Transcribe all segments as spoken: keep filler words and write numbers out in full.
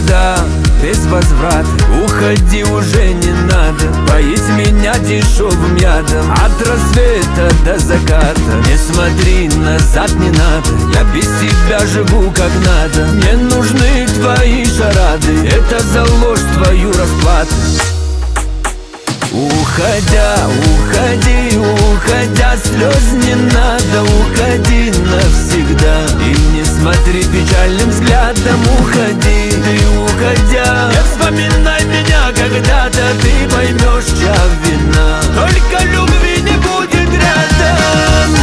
навсегда, без возврата. Уходи, уже не надо поить меня дешевым ядом. От рассвета до заката не смотри назад, не надо. Я без тебя живу как надо. Мне нужны твои шарады, это за ложь твою расплату. Уходя, уходи, уходя, слез не надо. Уходи навсегда и не смотри печальным взглядом. Уходи, ты уходя, не вспоминай меня когда-то. Ты поймешь, чья вина, только любви не будет рядом.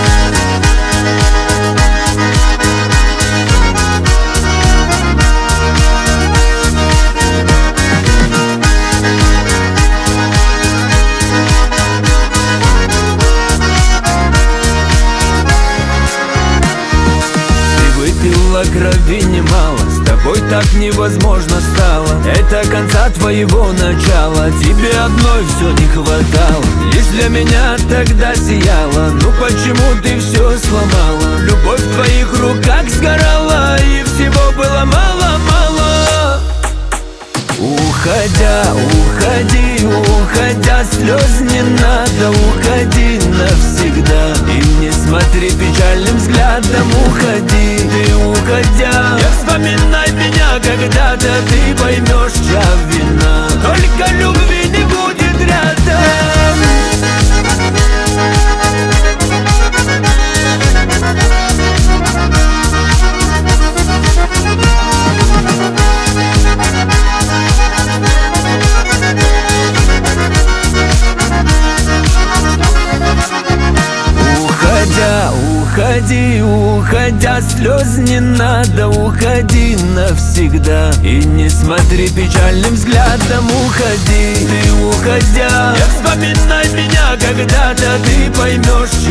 Выпила крови немало, с тобой так невозможно стало. Это конца твоего начала, тебе одной все не хватало. Лишь для меня тогда сияла, ну почему ты все сломала? Любовь в твоих руках сгорала, и всего было мало-мало. Уходя, уходи, уходя, слез не надо. Уходи навсегда и не смотри печальным взглядом. Уходи, ты уходя, не вспоминай меня когда-то. Ты поймешь, чья вина, только любви не будет рядом. Уходи, уходя, слез не надо. Уходи навсегда и не смотри печальным взглядом. Уходи, ты уходя, не вспоминай меня когда-то. Ты поймешь,